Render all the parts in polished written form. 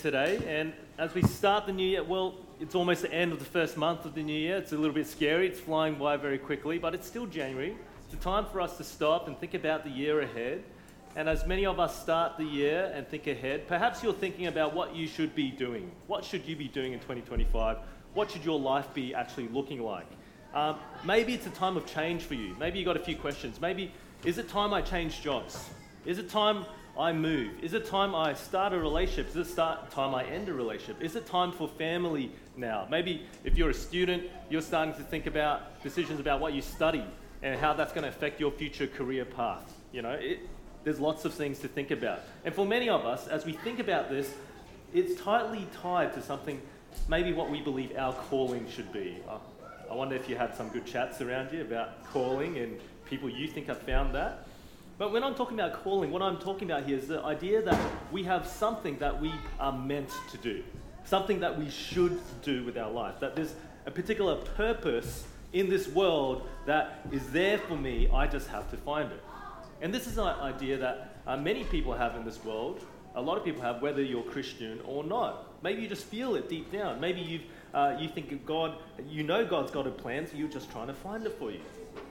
today. And as we start the new year, well, it's almost the end of the first month of the new year. It's a little bit scary. It's flying by very quickly, but it's still January. It's a time for us to stop and think about the year ahead. And as many of us start the year and think ahead, perhaps you're thinking about what you should be doing. What should you be doing in 2025? What should your life be actually looking like? Maybe it's a time of change for you. Maybe you've got a few questions. Maybe, is it time I change jobs? Is it time I move? Is it time I start a relationship? Is it time I end a relationship? Is it time for family now? Maybe if you're a student, you're starting to think about decisions about what you study and how that's going to affect your future career path. You know, there's lots of things to think about. And for many of us, as we think about this, it's tightly tied to something, maybe what we believe our calling should be. I wonder if you had some good chats around you about calling and people you think have found that. But when I'm talking about calling, what I'm talking about here is the idea that we have something that we are meant to do, something that we should do with our life, that there's a particular purpose in this world that is there for me, I just have to find it. And this is an idea that many people have in this world, a lot of people have, whether you're Christian or not. Maybe you just feel it deep down. Maybe you think of God, you know God's got a plan, so you're just trying to find it for you.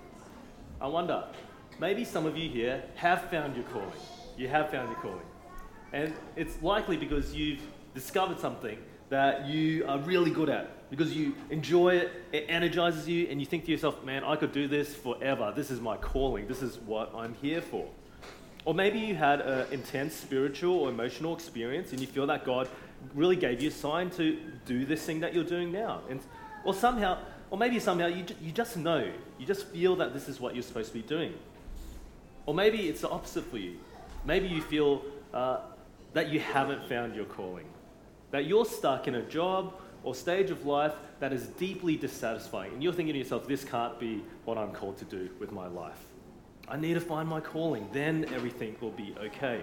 I wonder, maybe some of you here have found your calling. You have found your calling. And it's likely because you've discovered something that you are really good at, because you enjoy it, it energizes you, and you think to yourself, man, I could do this forever. This is my calling. This is what I'm here for. Or maybe you had an intense spiritual or emotional experience and you feel that God really gave you a sign to do this thing that you're doing now. Or maybe somehow you just know, you just feel that this is what you're supposed to be doing. Or maybe it's the opposite for you. Maybe you feel that you haven't found your calling, that you're stuck in a job or stage of life that is deeply dissatisfying. And you're thinking to yourself, this can't be what I'm called to do with my life. I need to find my calling, then everything will be okay.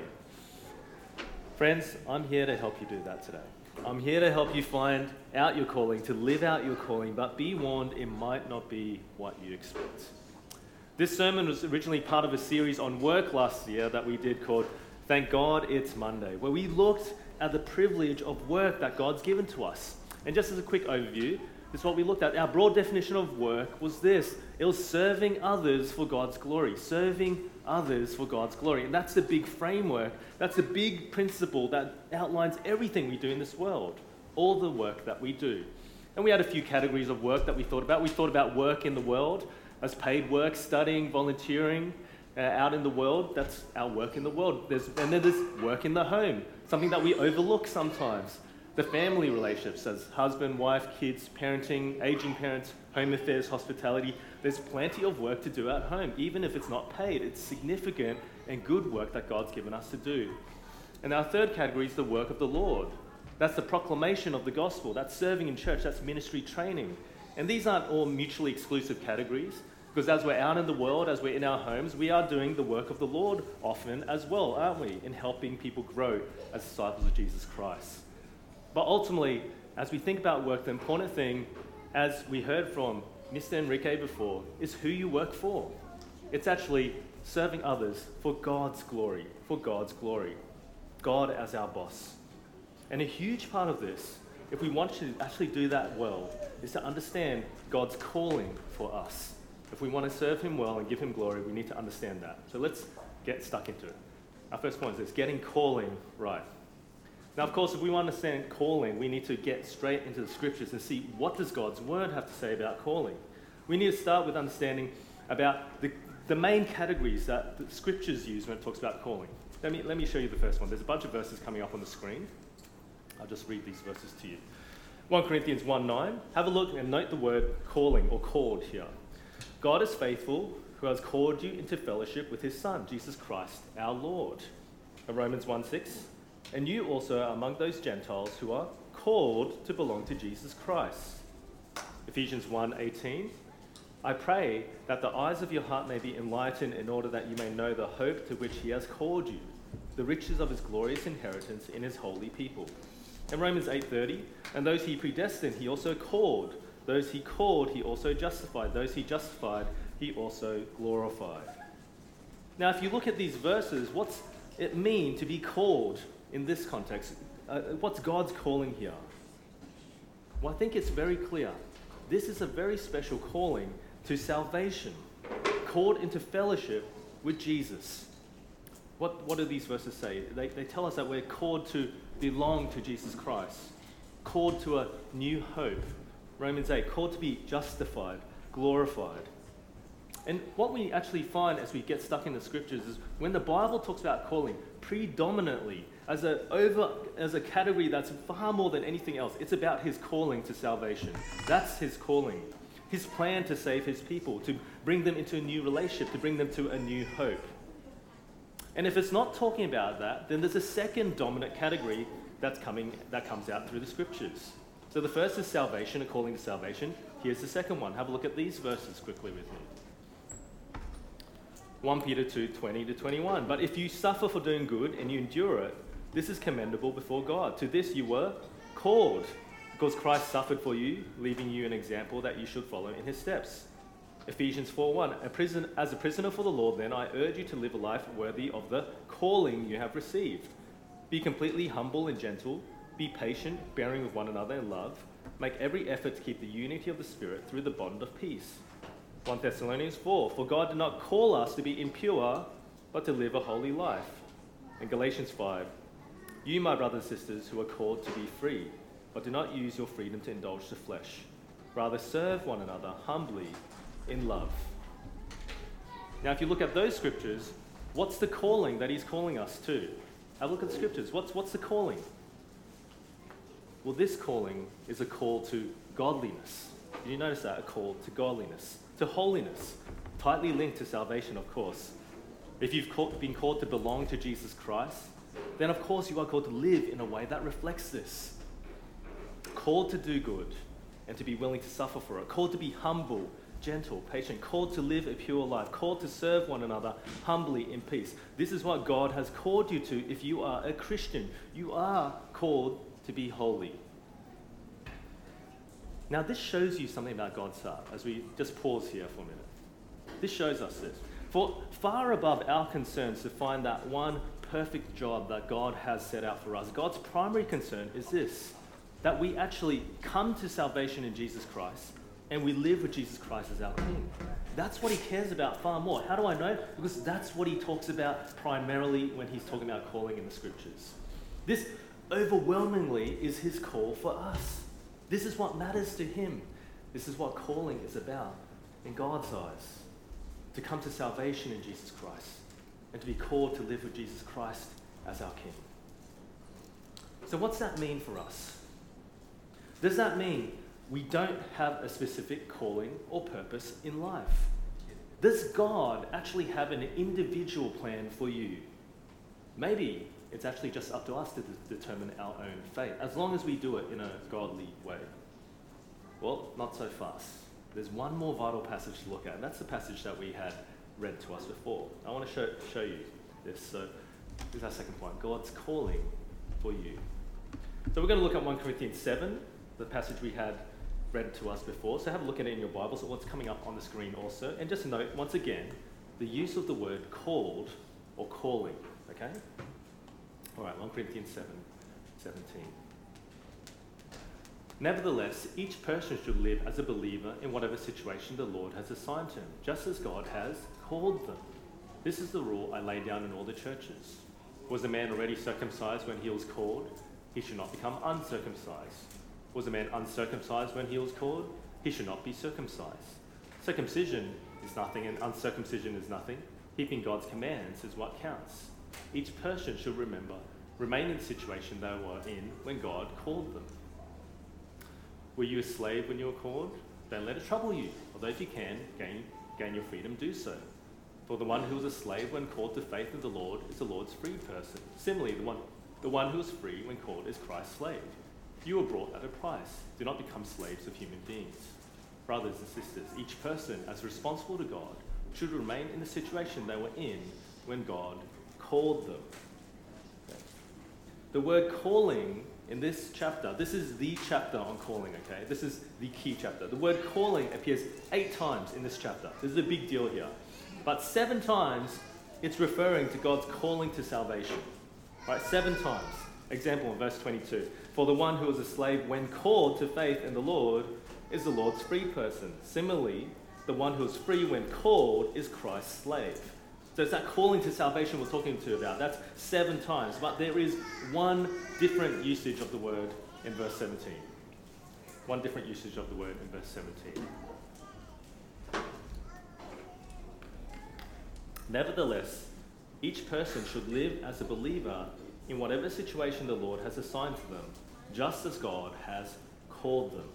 Friends, I'm here to help you do that today. I'm here to help you find out your calling, to live out your calling, but be warned, it might not be what you expect. This sermon was originally part of a series on work last year that we did called Thank God It's Monday, where we looked at the privilege of work that God's given to us. And just as a quick overview, this is what we looked at. Our broad definition of work was this. It was serving others for God's glory. Serving others for God's glory. And that's the big framework. That's the big principle that outlines everything we do in this world. All the work that we do. And we had a few categories of work that we thought about. We thought about work in the world as paid work, studying, volunteering out in the world. That's our work in the world. And then there's work in the home, something that we overlook sometimes. The family relationships as husband, wife, kids, parenting, aging parents, home affairs, hospitality. There's plenty of work to do at home, even if it's not paid. It's significant and good work that God's given us to do. And our third category is the work of the Lord. That's the proclamation of the gospel. That's serving in church. That's ministry training. And these aren't all mutually exclusive categories, because as we're out in the world, as we're in our homes, we are doing the work of the Lord often as well, aren't we? In helping people grow as disciples of Jesus Christ. But ultimately, as we think about work, the important thing, as we heard from Mr. Enrique before, is who you work for. It's actually serving others for God's glory, for God's glory. God as our boss. And a huge part of this, if we want to actually do that well, is to understand God's calling for us. If we want to serve him well and give him glory, we need to understand that. So let's get stuck into it. Our first point is this, getting calling right. Now, of course, if we want to understand calling, we need to get straight into the scriptures and see what does God's word have to say about calling. We need to start with understanding about the main categories that the scriptures use when it talks about calling. Let me show you the first one. There's a bunch of verses coming up on the screen. I'll just read these verses to you. 1 Corinthians 1:9. Have a look and note the word calling or called here. God is faithful, who has called you into fellowship with his Son, Jesus Christ, our Lord. And Romans 1:6. And you also are among those Gentiles who are called to belong to Jesus Christ. Ephesians 1:18. I pray that the eyes of your heart may be enlightened in order that you may know the hope to which he has called you, the riches of his glorious inheritance in his holy people. And Romans 8:30. And those he predestined, he also called. Those he called, he also justified. Those he justified, he also glorified. Now, if you look at these verses, what's it mean to be called in this context? what's God's calling here? Well, I think it's very clear. This is a very special calling to salvation, called into fellowship with Jesus. What do these verses say? They tell us that we're called to belong to Jesus Christ, called to a new hope. Romans 8, called to be justified, glorified. And what we actually find as we get stuck in the scriptures is when the Bible talks about calling, predominantly as a category that's far more than anything else, it's about his calling to salvation. That's his calling. His plan to save his people, to bring them into a new relationship, to bring them to a new hope. And if it's not talking about that, then there's a second dominant category that comes out through the scriptures. So the first is salvation, a calling to salvation. Here's the second one. Have a look at these verses quickly with me. 1 Peter 2, 20 to 21. But if you suffer for doing good and you endure it, this is commendable before God. To this you were called, because Christ suffered for you, leaving you an example that you should follow in his steps. Ephesians 4:1. As a prisoner for the Lord, then, I urge you to live a life worthy of the calling you have received. Be completely humble and gentle. Be patient, bearing with one another in love. Make every effort to keep the unity of the Spirit through the bond of peace. 1 Thessalonians 4. For God did not call us to be impure, but to live a holy life. And Galatians 5. You, my brothers and sisters, who are called to be free, but do not use your freedom to indulge the flesh. Rather, serve one another humbly in love. Now, if you look at those scriptures, what's the calling that he's calling us to? Have a look at the scriptures. What's the calling? Well, this calling is a call to godliness. Did you notice that? A call to godliness, to holiness, tightly linked to salvation, of course. If you've been called to belong to Jesus Christ, then of course you are called to live in a way that reflects this. Called to do good and to be willing to suffer for it. Called to be humble, gentle, patient. Called to live a pure life. Called to serve one another humbly in peace. This is what God has called you to if you are a Christian. You are called to be holy. Now this shows you something about God's heart as we just pause here for a minute. This shows us this. For far above our concerns to find that one perfect job that God has set out for us, God's primary concern is this, that we actually come to salvation in Jesus Christ and we live with Jesus Christ as our King. That's what he cares about far more. How do I know? Because that's what he talks about primarily when he's talking about calling in the scriptures. This overwhelmingly is his call for us. This is what matters to him. This is what calling is about in God's eyes. To come to salvation in Jesus Christ and to be called to live with Jesus Christ as our King. So what's that mean for us? Does that mean we don't have a specific calling or purpose in life? Does God actually have an individual plan for you? Maybe it's actually just up to us to determine our own fate, as long as we do it in a godly way. Well, not so fast. There's one more vital passage to look at, and that's the passage that we had read to us before. I want to show you this. So here's our second point, God's calling for you. So we're going to look at 1 Corinthians 7, the passage we had read to us before. So have a look at it in your Bibles, or what's coming up on the screen also. And just note, once again, the use of the word called or calling, okay? All right, 1 Corinthians 7:17. Nevertheless, each person should live as a believer in whatever situation the Lord has assigned to him, just as God has called them. This is the rule I lay down in all the churches. Was a man already circumcised when he was called? He should not become uncircumcised. Was a man uncircumcised when he was called? He should not be circumcised. Circumcision is nothing and uncircumcision is nothing. Keeping God's commands is what counts. Each person should remain in the situation they were in when God called them. Were you a slave when you were called? Don't let it trouble you. Although if you can, gain your freedom, do so. For the one who was a slave when called to faith in the Lord is the Lord's freed person. Similarly, the one who is free when called is Christ's slave. You were bought at a price. Do not become slaves of human beings. Brothers and sisters, each person, as responsible to God, should remain in the situation they were in when God called them. Okay. The word calling in this chapter, this is the chapter on calling, okay? This is the key chapter. The word calling appears 8 times in this chapter. This is a big deal here. But 7 times, it's referring to God's calling to salvation. Right? 7 times. Example in verse 22. For the one who is a slave when called to faith in the Lord is the Lord's free person. Similarly, the one who is free when called is Christ's slave. So it's that calling to salvation we're talking about. That's 7 times. But there is one different usage of the word in verse 17. One different usage of the word in verse 17. Nevertheless, each person should live as a believer in whatever situation the Lord has assigned to them, just as God has called them.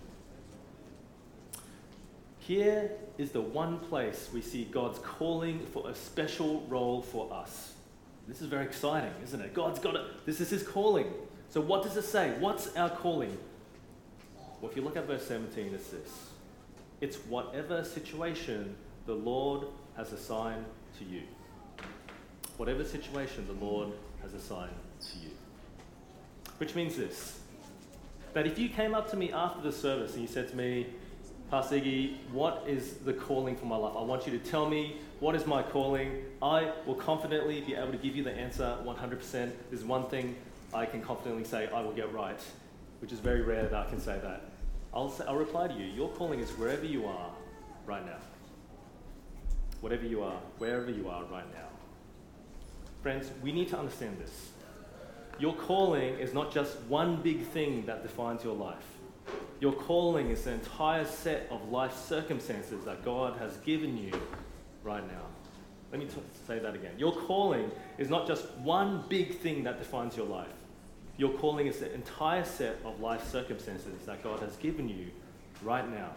Here is the one place we see God's calling for a special role for us. This is very exciting, isn't it? God's got it. This is his calling. So what does it say? What's our calling? Well, if you look at verse 17, it's this. It's whatever situation the Lord has assigned to you. Whatever situation the Lord has assigned to you. Which means this, that if you came up to me after the service and you said to me, Pastor Iggy, what is the calling for my life? I want you to tell me what is my calling. I will confidently be able to give you the answer 100%. There's one thing I can confidently say I will get right, which is very rare that I can say that. I'll reply to you, your calling is wherever you are right now. Whatever you are, wherever you are right now. Friends, we need to understand this. Your calling is not just one big thing that defines your life. Your calling is the entire set of life circumstances that God has given you right now. Let me say that again. Your calling is not just one big thing that defines your life. Your calling is the entire set of life circumstances that God has given you right now.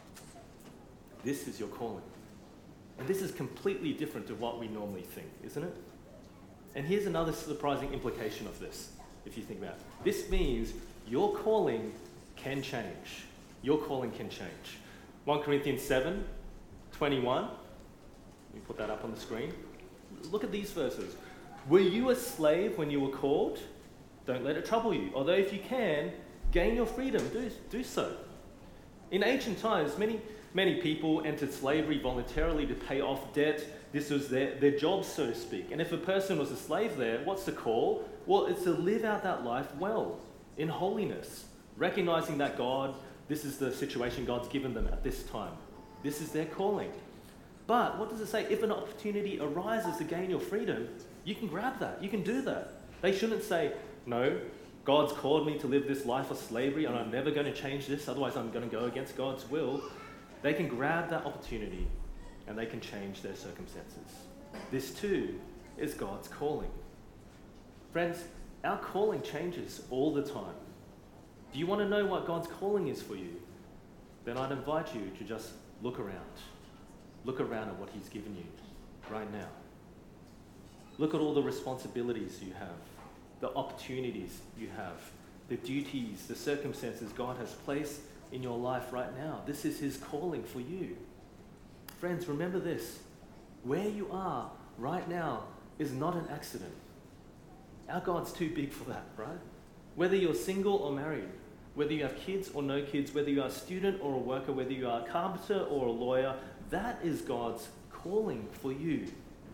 This is your calling. And this is completely different to what we normally think, isn't it? And here's another surprising implication of this, if you think about it. This means your calling can change. Your calling can change. 1 Corinthians 7:21. Let me put that up on the screen. Look at these verses. Were you a slave when you were called? Don't let it trouble you. Although if you can, gain your freedom, do so. In ancient times, many people entered slavery voluntarily to pay off debt. This was their job, so to speak. And if a person was a slave there, what's the call? Well, it's to live out that life well, in holiness, recognizing that this is the situation God's given them at this time. This is their calling. But what does it say? If an opportunity arises to gain your freedom, you can grab that. You can do that. They shouldn't say, no, God's called me to live this life of slavery and I'm never going to change this, otherwise I'm going to go against God's will. They can grab that opportunity and they can change their circumstances. This too is God's calling. Friends, our calling changes all the time. Do you want to know what God's calling is for you? Then I'd invite you to just look around. Look around at what he's given you right now. Look at all the responsibilities you have, the opportunities you have, the duties, the circumstances God has placed in your life right now. This is his calling for you. Friends, remember this. Where you are right now is not an accident. Our God's too big for that, right? Whether you're single or married, whether you have kids or no kids, whether you are a student or a worker, whether you are a carpenter or a lawyer, that is God's calling for you.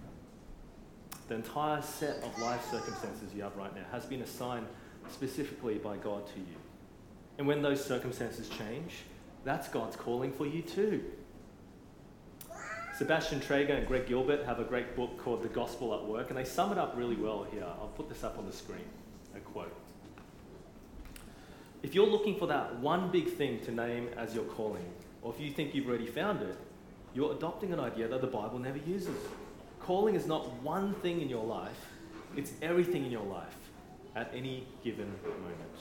The entire set of life circumstances you have right now has been assigned specifically by God to you. And when those circumstances change, that's God's calling for you too. Sebastian Traeger and Greg Gilbert have a great book called The Gospel at Work, and they sum it up really well here. I'll put this up on the screen, a quote. If you're looking for that one big thing to name as your calling, or if you think you've already found it, you're adopting an idea that the Bible never uses. Calling is not one thing in your life, it's everything in your life at any given moment.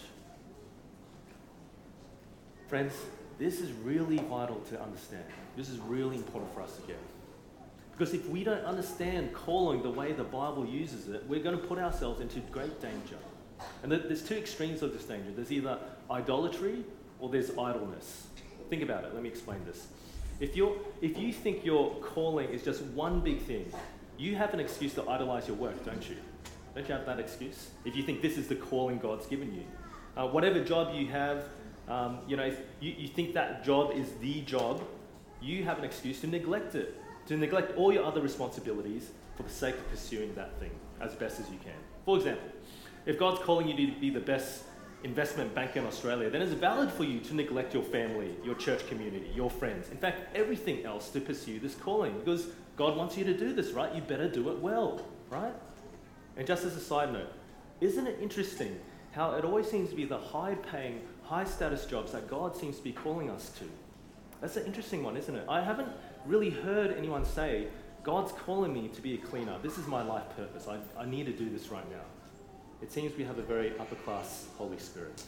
Friends, this is really vital to understand. This is really important for us to get. Because if we don't understand calling the way the Bible uses it, we're going to put ourselves into great danger. And there's two extremes of this danger. There's either idolatry or there's idleness. Think about it. Let me explain this. If you think your calling is just one big thing, you have an excuse to idolize your work, don't you? Don't you have that excuse? If you think this is the calling God's given you. Whatever job you have, if you think that job is the job, you have an excuse to neglect it, to neglect all your other responsibilities for the sake of pursuing that thing as best as you can. For example, If God's calling you to be the best investment banker in Australia, then it's valid for you to neglect your family, your church community, your friends. In fact, everything else to pursue this calling, because God wants you to do this, right? You better do it well, right? And just as a side note, isn't it interesting how it always seems to be the high-paying, high-status jobs that God seems to be calling us to? That's an interesting one, isn't it? I haven't really heard anyone say, God's calling me to be a cleaner. This is my life purpose. I need to do this right now. It seems we have a very upper-class Holy Spirit.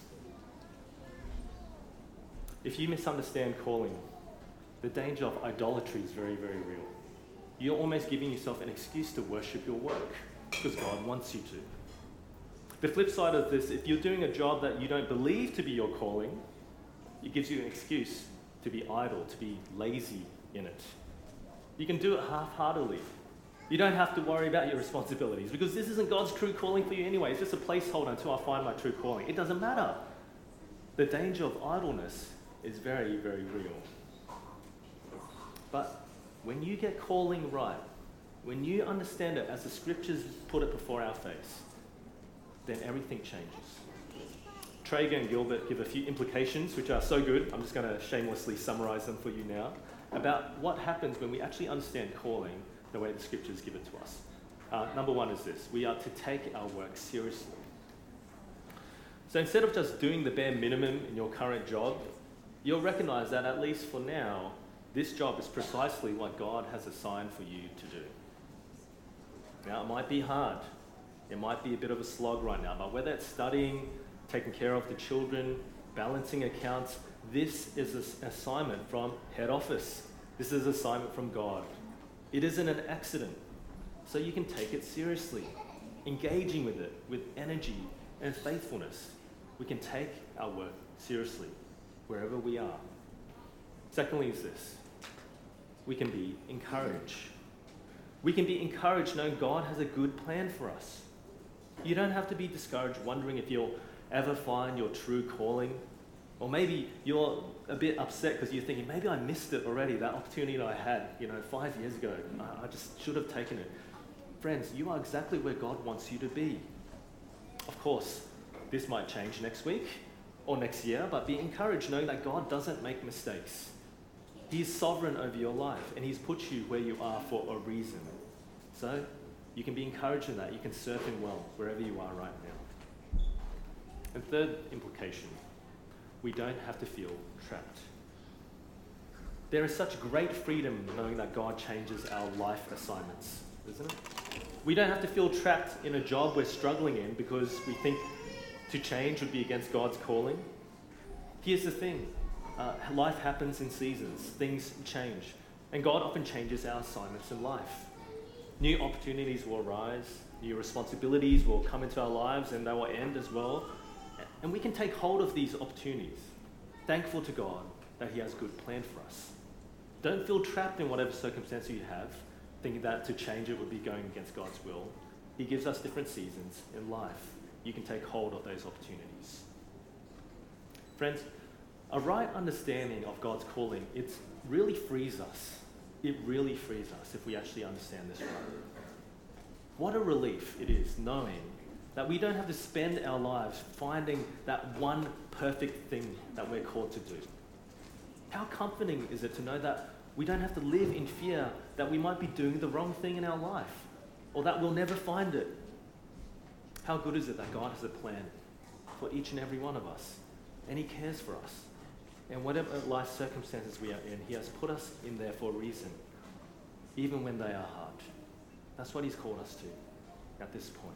If you misunderstand calling, the danger of idolatry is very, very real. You're almost giving yourself an excuse to worship your work because God wants you to. The flip side of this, if you're doing a job that you don't believe to be your calling, it gives you an excuse to be idle, to be lazy in it. You can do it half-heartedly. You don't have to worry about your responsibilities because this isn't God's true calling for you anyway. It's just a placeholder until I find my true calling. It doesn't matter. The danger of idleness is very, very real. But when you get calling right, when you understand it as the scriptures put it before our face, then everything changes. Traeger and Gilbert give a few implications, which are so good. I'm just going to shamelessly summarize them for you now, about what happens when we actually understand calling the way the scriptures give it to us. Number one is this: we are to take our work seriously. So instead of just doing the bare minimum in your current job, you'll recognize that at least for now, this job is precisely what God has assigned for you to do. Now, it might be hard. It might be a bit of a slog right now, but whether it's studying, taking care of the children, balancing accounts, this is an assignment from head office. This is an assignment from God. It isn't an accident, so you can take it seriously, engaging with it with energy and faithfulness. We can take our work seriously wherever we are. Secondly is this: we can be encouraged. We can be encouraged knowing God has a good plan for us. You don't have to be discouraged wondering if you'll ever find your true calling. Or maybe you're a bit upset because you're thinking, maybe I missed it already, that opportunity that I had, 5 years ago. I just should have taken it. Friends, you are exactly where God wants you to be. Of course, this might change next week or next year, but be encouraged knowing that God doesn't make mistakes. He is sovereign over your life, and He's put you where you are for a reason. So you can be encouraged in that. You can serve Him well wherever you are right now. And third implication: we don't have to feel trapped. There is such great freedom knowing that God changes our life assignments, isn't it? We don't have to feel trapped in a job we're struggling in because we think to change would be against God's calling. Here's the thing. Life happens in seasons. Things change. And God often changes our assignments in life. New opportunities will arise. New responsibilities will come into our lives, and they will end as well. And we can take hold of these opportunities, thankful to God that He has a good plan for us. Don't feel trapped in whatever circumstance you have, thinking that to change it would be going against God's will. He gives us different seasons in life. You can take hold of those opportunities. Friends, a right understanding of God's calling, it really frees us. It really frees us if we actually understand this right. What a relief it is knowing that we don't have to spend our lives finding that one perfect thing that we're called to do. How comforting is it to know that we don't have to live in fear that we might be doing the wrong thing in our life or that we'll never find it. How good is it that God has a plan for each and every one of us, and He cares for us. And whatever life circumstances we are in, He has put us in there for a reason, even when they are hard. That's what He's called us to at this point.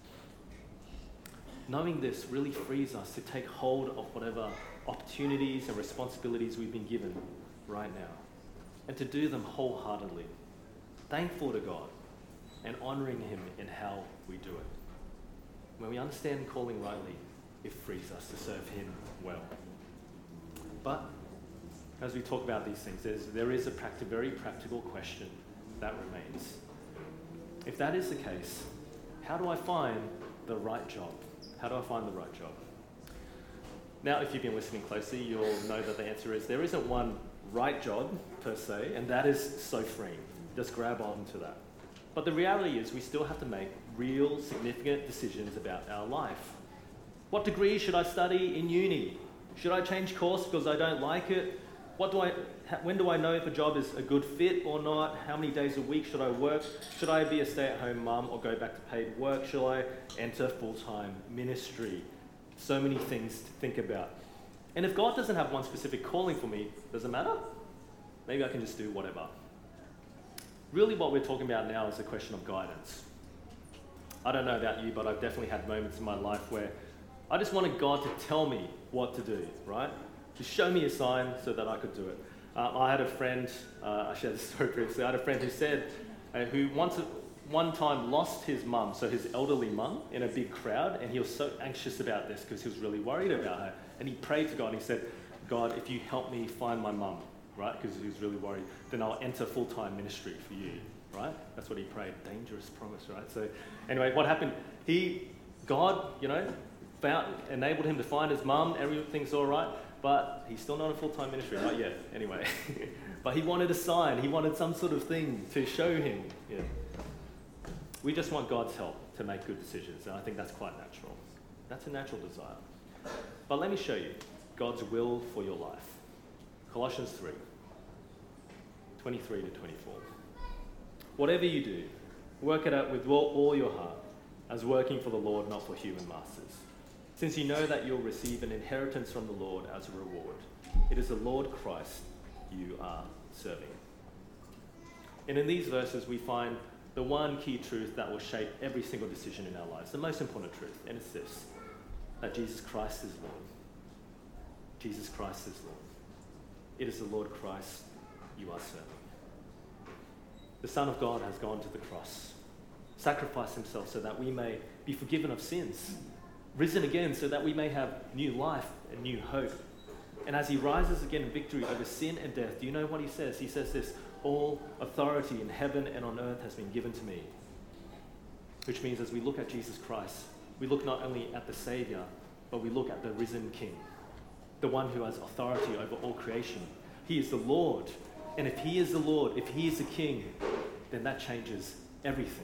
Knowing this really frees us to take hold of whatever opportunities and responsibilities we've been given right now, and to do them wholeheartedly, thankful to God, and honouring Him in how we do it. When we understand calling rightly, it frees us to serve Him well. But as we talk about these things, there is a very practical question that remains. If that is the case, how do I find the right job? How do I find the right job? Now, if you've been listening closely, you'll know that the answer is there isn't one right job per se, and that is so freeing. Just grab on to that. But the reality is we still have to make real significant decisions about our life. What degree should I study in uni? Should I change course because I don't like it? When do I know if a job is a good fit or not? How many days a week should I work? Should I be a stay-at-home mum or go back to paid work? Should I enter full-time ministry? So many things to think about. And if God doesn't have one specific calling for me, does it matter? Maybe I can just do whatever. Really what we're talking about now is a question of guidance. I don't know about you, but I've definitely had moments in my life where I just wanted God to tell me what to do, right? To show me a sign so that I could do it. I had a friend, I shared this story previously, I had a friend who said, who one time lost his mum, so his elderly mum, in a big crowd, and he was so anxious about this because he was really worried about her. And he prayed to God and he said, God, if you help me find my mum, right, because he was really worried, then I'll enter full-time ministry for you, right? That's what he prayed. Dangerous promise, right? So anyway, what happened? God, enabled him to find his mum, everything's all right, but he's still not in full-time ministry, not yet, anyway. But he wanted a sign, he wanted some sort of thing to show him. Yeah. We just want God's help to make good decisions, and I think that's quite natural. That's a natural desire. But let me show you God's will for your life. Colossians 3, 23 to 24. Whatever you do, work it out with all your heart, as working for the Lord, not for human masters. Since you know that you'll receive an inheritance from the Lord as a reward. It is the Lord Christ you are serving. And in these verses we find the one key truth that will shape every single decision in our lives, the most important truth, and it's this, that Jesus Christ is Lord. Jesus Christ is Lord. It is the Lord Christ you are serving. The Son of God has gone to the cross, sacrificed himself so that we may be forgiven of sins, risen again so that we may have new life and new hope. And as he rises again in victory over sin and death, do you know what he says? He says this, all authority in heaven and on earth has been given to me. Which means as we look at Jesus Christ, we look not only at the Saviour, but we look at the risen King, the one who has authority over all creation. He is the Lord. And if he is the Lord, if he is the King, then that changes everything.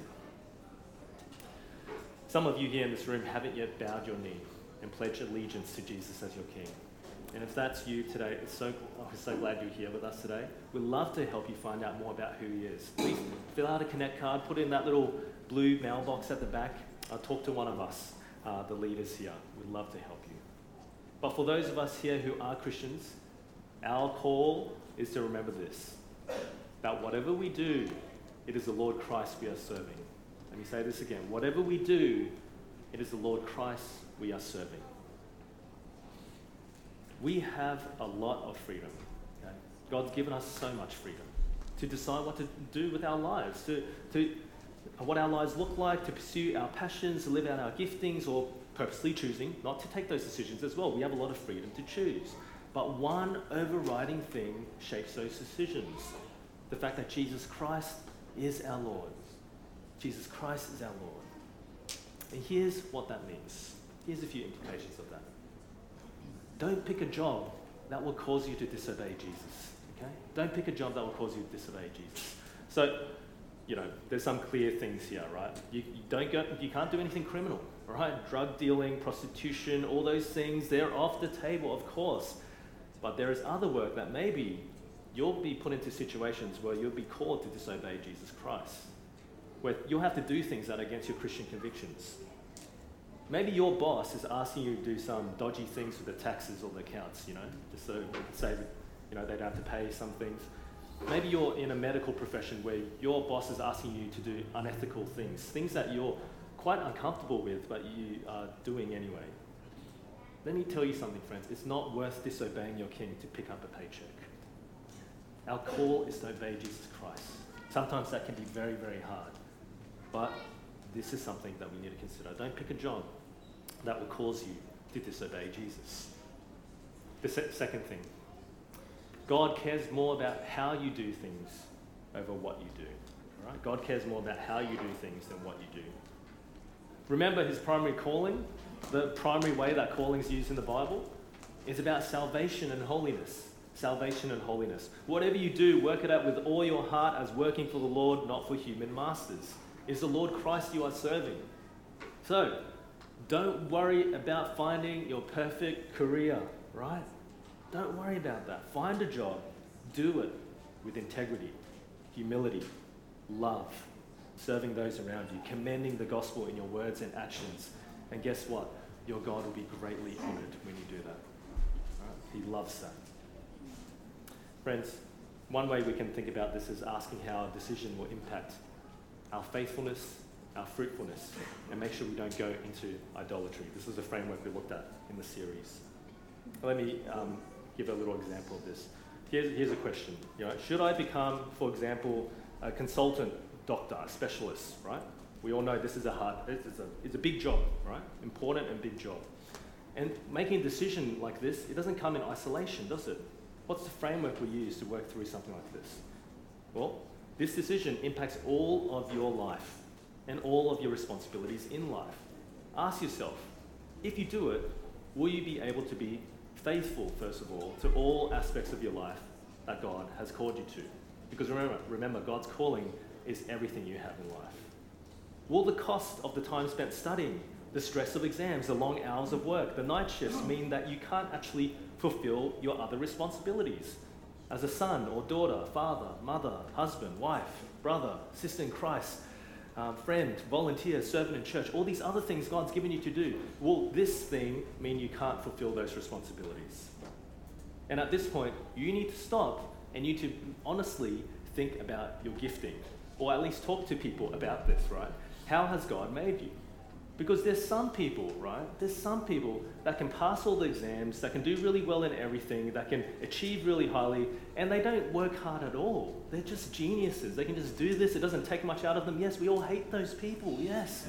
Some of you here in this room haven't yet bowed your knee and pledged allegiance to Jesus as your King. And if that's you today, we're so glad you're here with us today. We'd love to help you find out more about who he is. Please fill out a Connect card, put it in that little blue mailbox at the back. Talk to one of us, the leaders here. We'd love to help you. But for those of us here who are Christians, our call is to remember this, that whatever we do, it is the Lord Christ we are serving. Let me say this again. Whatever we do, it is the Lord Christ we are serving. We have a lot of freedom. Okay? God's given us so much freedom to decide what to do with our lives, to what our lives look like, to pursue our passions, to live out our giftings, or purposely choosing not to take those decisions as well. We have a lot of freedom to choose. But one overriding thing shapes those decisions. The fact that Jesus Christ is our Lord. Jesus Christ is our Lord. And here's what that means. Here's a few implications of that. Don't pick a job that will cause you to disobey Jesus. Okay? Don't pick a job that will cause you to disobey Jesus. So, there's some clear things here, right? You can't do anything criminal, right? Drug dealing, prostitution, all those things, they're off the table, of course. But there is other work that maybe you'll be put into situations where you'll be called to disobey Jesus Christ, where you'll have to do things that are against your Christian convictions. Maybe your boss is asking you to do some dodgy things with the taxes or the accounts, just so say that, they don't have to pay some things. Maybe you're in a medical profession where your boss is asking you to do unethical things that you're quite uncomfortable with, but you are doing anyway. Let me tell you something, friends. It's not worth disobeying your King to pick up a paycheck. Our call is to obey Jesus Christ. Sometimes that can be very, very hard. But this is something that we need to consider. Don't pick a job that will cause you to disobey Jesus. The second thing, God cares more about how you do things over what you do. All right? God cares more about how you do things than what you do. Remember his primary calling, the primary way that calling is used in the Bible, is about salvation and holiness. salvation and holiness. Whatever you do, work it out with all your heart as working for the Lord, not for human masters. It's the Lord Christ you are serving. So, don't worry about finding your perfect career, right? Don't worry about that. Find a job, do it with integrity, humility, love, serving those around you, commending the gospel in your words and actions. And guess what? Your God will be greatly honored when you do that. Right? He loves that. Friends, one way we can think about this is asking how our decision will impact our faithfulness, our fruitfulness, and make sure we don't go into idolatry. This is a framework we looked at in the series. Let me give a little example of this. Here's a question. Should I become, for example, a consultant doctor, a specialist, right? We all know this is it's a big job, right? Important and big job. And making a decision like this, it doesn't come in isolation, does it? What's the framework we use to work through something like this? Well, this decision impacts all of your life and all of your responsibilities in life. Ask yourself, if you do it, will you be able to be faithful, first of all, to all aspects of your life that God has called you to? Because remember, God's calling is everything you have in life. Will the cost of the time spent studying, the stress of exams, the long hours of work, the night shifts mean that you can't actually fulfill your other responsibilities as a son or daughter, father, mother, husband, wife, brother, sister in Christ, friend, volunteer, servant in church, all these other things God's given you to do? Will this thing mean you can't fulfill those responsibilities? And at this point, you need to stop and you need to honestly think about your gifting, or at least talk to people about this, right? How has God made you? Because there's some people, right? There's some people that can pass all the exams, that can do really well in everything, that can achieve really highly, and they don't work hard at all. They're just geniuses. They can just do this. It doesn't take much out of them. Yes, we all hate those people, yes.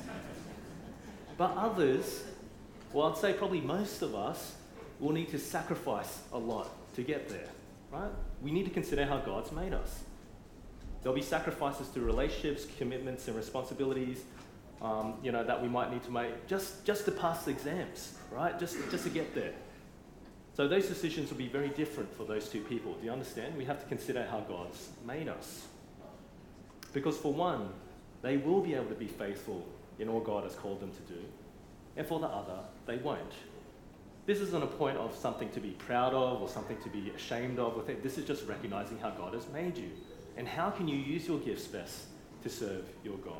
But others, well, I'd say probably most of us, will need to sacrifice a lot to get there, right? We need to consider how God's made us. There'll be sacrifices to relationships, commitments, and responsibilities, that we might need to make just to pass the exams, right? Just to get there. So those decisions will be very different for those two people. Do you understand? We have to consider how God's made us. Because for one, they will be able to be faithful in all God has called them to do. And for the other, they won't. This isn't a point of something to be proud of or something to be ashamed of. This is just recognizing how God has made you. And how can you use your gifts best to serve your God?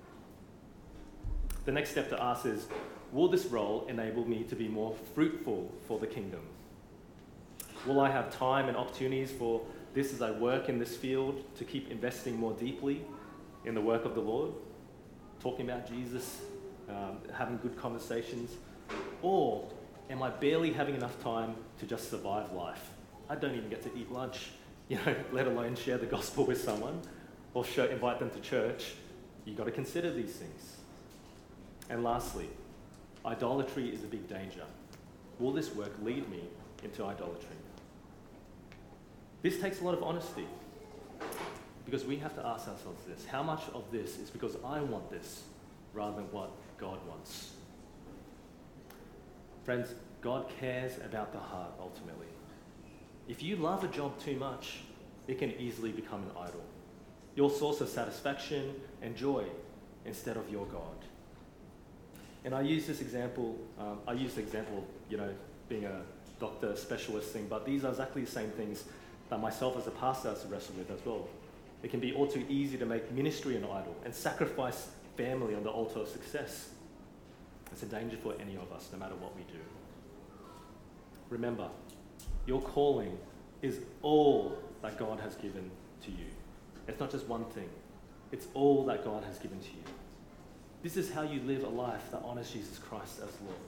The next step to ask is, will this role enable me to be more fruitful for the kingdom? Will I have time and opportunities for this as I work in this field to keep investing more deeply in the work of the Lord, talking about Jesus, having good conversations? Or am I barely having enough time to just survive life? I don't even get to eat lunch, let alone share the gospel with someone or invite them to church. You've got to consider these things. And lastly, idolatry is a big danger. Will this work lead me into idolatry? This takes a lot of honesty, because we have to ask ourselves this: how much of this is because I want this rather than what God wants? Friends, God cares about the heart ultimately. If you love a job too much, it can easily become an idol, your source of satisfaction and joy instead of your God. And I use this example, being a doctor, specialist thing, but these are exactly the same things that myself as a pastor has to wrestle with as well. It can be all too easy to make ministry an idol and sacrifice family on the altar of success. It's a danger for any of us, no matter what we do. Remember, your calling is all that God has given to you. It's not just one thing. It's all that God has given to you. This is how you live a life that honors Jesus Christ as Lord.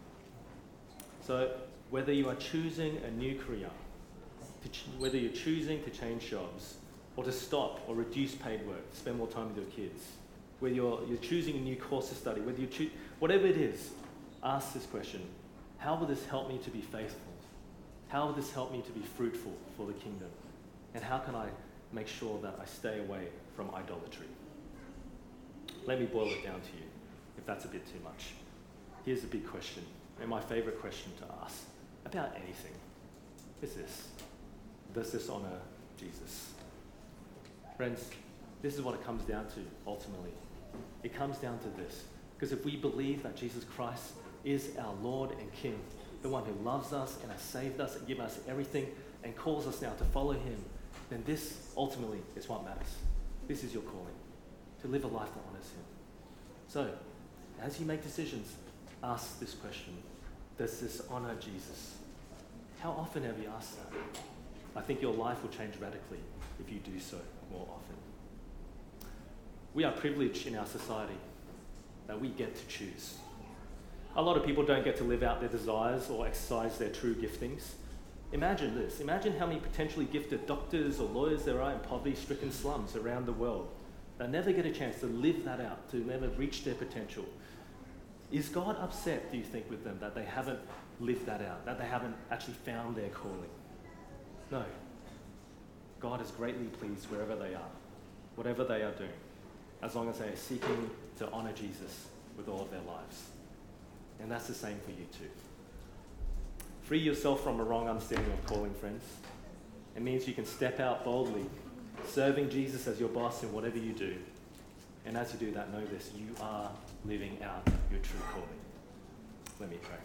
So whether you are choosing a new career, whether you're choosing to change jobs, or to stop or reduce paid work, spend more time with your kids, whether you're choosing a new course to study, whatever it is, ask this question: how will this help me to be faithful? How will this help me to be fruitful for the kingdom? And how can I make sure that I stay away from idolatry? Let me boil it down to you, if that's a bit too much. Here's a big question, and my favorite question to ask about anything is this: Does this honor Jesus? Friends, this is what it comes down to ultimately. It comes down to this. Because if we believe that Jesus Christ is our Lord and King, the one who loves us and has saved us and given us everything and calls us now to follow him, then this ultimately is what matters. This is your calling, to live a life that honors him. So, as you make decisions, ask this question: does this honor Jesus? How often have you asked that? I think your life will change radically if you do so more often. We are privileged in our society that we get to choose. A lot of people don't get to live out their desires or exercise their true giftings. Imagine this. Imagine how many potentially gifted doctors or lawyers there are in poverty-stricken slums around the world that never get a chance to live that out, to never reach their potential. Is God upset, do you think, with them that they haven't lived that out, that they haven't actually found their calling? No. God is greatly pleased wherever they are, whatever they are doing, as long as they are seeking to honor Jesus with all of their lives. And that's the same for you too. Free yourself from a wrong understanding of calling, friends. It means you can step out boldly, serving Jesus as your boss in whatever you do. And as you do that, know this: you are living out your true calling. Let me pray.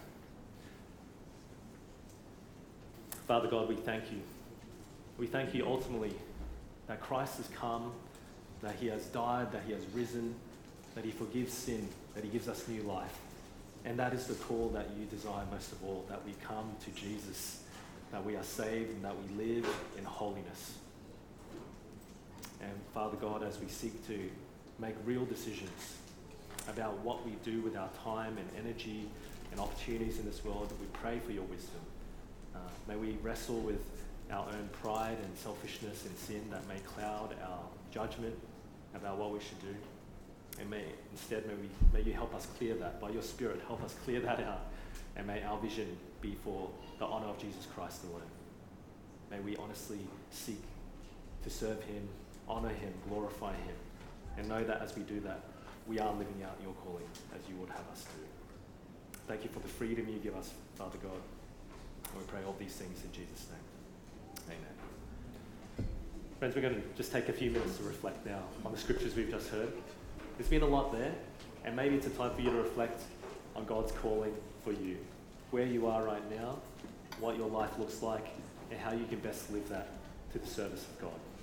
Father God, we thank you. We thank you ultimately that Christ has come, that he has died, that he has risen, that he forgives sin, that he gives us new life. And that is the call that you desire most of all, that we come to Jesus, that we are saved and that we live in holiness. And Father God, as we seek to make real decisions about what we do with our time and energy and opportunities in this world, we pray for your wisdom. May we wrestle with our own pride and selfishness and sin that may cloud our judgment about what we should do. And may you help us clear that. By your Spirit, help us clear that out. And may our vision be for the honor of Jesus Christ alone. May we honestly seek to serve him, honor him, glorify him, and know that as we do that, we are living out your calling as you would have us do. Thank you for the freedom you give us, Father God. And we pray all these things in Jesus' name. Amen. Friends, we're going to just take a few minutes to reflect now on the scriptures we've just heard. There's been a lot there, and maybe it's a time for you to reflect on God's calling for you, where you are right now, what your life looks like, and how you can best live that to the service of God.